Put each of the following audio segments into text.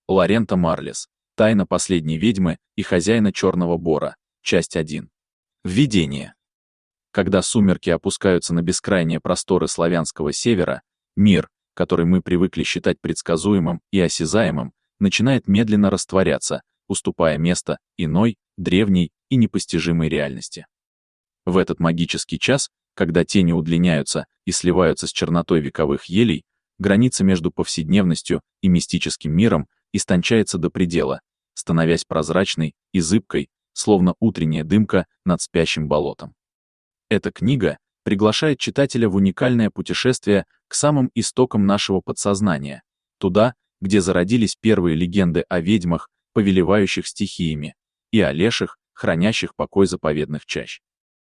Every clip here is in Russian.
Лоренто Марлес. Тайна последней ведьмы и хозяина Черного Бора. Часть 1. Введение. Когда сумерки опускаются на бескрайние просторы славянского севера, мир, который мы привыкли считать предсказуемым и осязаемым, начинает медленно растворяться, уступая место иной, древней и непостижимой реальности. В этот магический час, когда тени удлиняются и сливаются с чернотой вековых елей, граница между повседневностью и мистическим миром истончается до предела, становясь прозрачной и зыбкой, словно утренняя дымка над спящим болотом. Эта книга приглашает читателя в уникальное путешествие к самым истокам нашего подсознания, туда, где зародились первые легенды о ведьмах, повелевающих стихиями, и о леших, хранящих покой заповедных чащ.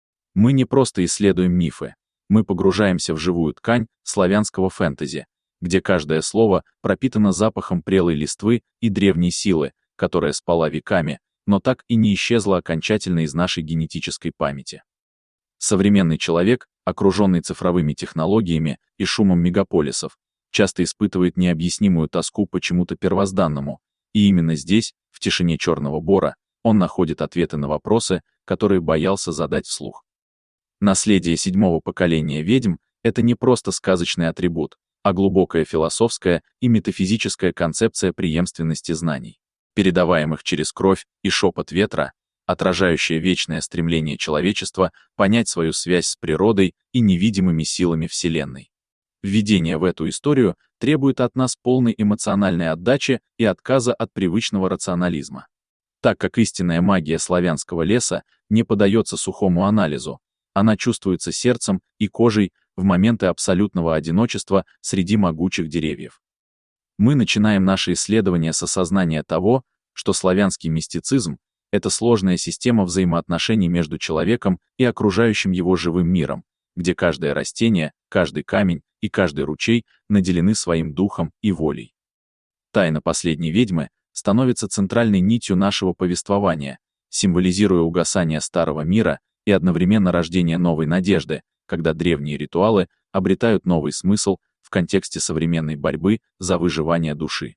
Мы не просто исследуем мифы, мы погружаемся в живую ткань славянского фэнтези, где каждое слово пропитано запахом прелой листвы и древней силы, которая спала веками, но так и не исчезла окончательно из нашей генетической памяти. Современный человек, окруженный цифровыми технологиями и шумом мегаполисов, часто испытывает необъяснимую тоску по чему-то первозданному, и именно здесь, в тишине Черного Бора, он находит ответы на вопросы, которые боялся задать вслух. Наследие седьмого поколения ведьм — это не просто сказочный атрибут, а глубокая философская и метафизическая концепция преемственности знаний, передаваемых через кровь и шепот ветра, отражающая вечное стремление человечества понять свою связь с природой и невидимыми силами Вселенной. Введение в эту историю требует от нас полной эмоциональной отдачи и отказа от привычного рационализма. Так как истинная магия славянского леса не поддается сухому анализу, она чувствуется сердцем и кожей в моменты абсолютного одиночества среди могучих деревьев. Мы начинаем наше исследование с осознания того, что славянский мистицизм — это сложная система взаимоотношений между человеком и окружающим его живым миром, где каждое растение, каждый камень и каждый ручей наделены своим духом и волей. Тайна последней ведьмы становится центральной нитью нашего повествования, символизируя угасание старого мира и одновременно рождение новой надежды, когда древние ритуалы обретают новый смысл в контексте современной борьбы за выживание души.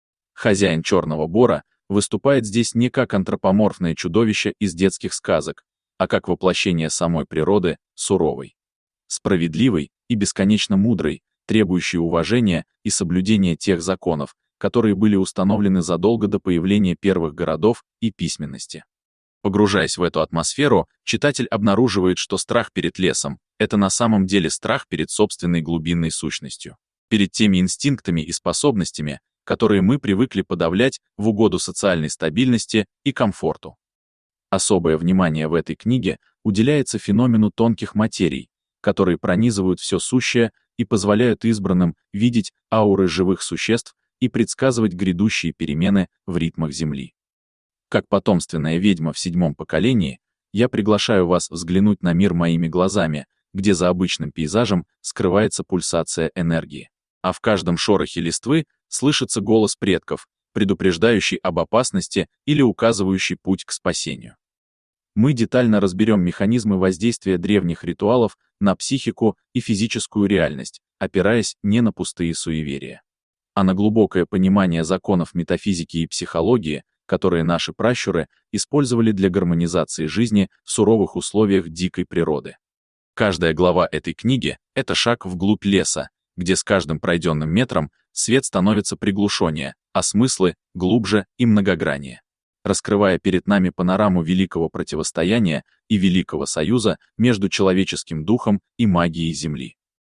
Хозяин Черного Бора выступает здесь не как антропоморфное чудовище из детских сказок, а как воплощение самой природы, суровой, справедливой и бесконечно мудрой, требующей уважения и соблюдения тех законов, которые были установлены задолго до появления первых городов и письменности. Погружаясь в эту атмосферу, читатель обнаруживает, что страх перед лесом — это на самом деле страх перед собственной глубинной сущностью, перед теми инстинктами и способностями, которые мы привыкли подавлять в угоду социальной стабильности и комфорту. Особое внимание в этой книге уделяется феномену тонких материй, которые пронизывают все сущее и позволяют избранным видеть ауры живых существ и предсказывать грядущие перемены в ритмах Земли. Как потомственная ведьма в седьмом поколении, я приглашаю вас взглянуть на мир моими глазами, где за обычным пейзажем скрывается пульсация энергии. А в каждом шорохе листвы слышится голос предков, предупреждающий об опасности или указывающий путь к спасению. Мы детально разберем механизмы воздействия древних ритуалов на психику и физическую реальность, опираясь не на пустые суеверия, а на глубокое понимание законов метафизики и психологии, которые наши пращуры использовали для гармонизации жизни в суровых условиях дикой природы. Каждая глава этой книги — это шаг вглубь леса, где с каждым пройденным метром свет становится приглушеннее, а смыслы — глубже и многограннее, раскрывая перед нами панораму великого противостояния и великого союза между человеческим духом и магией Земли.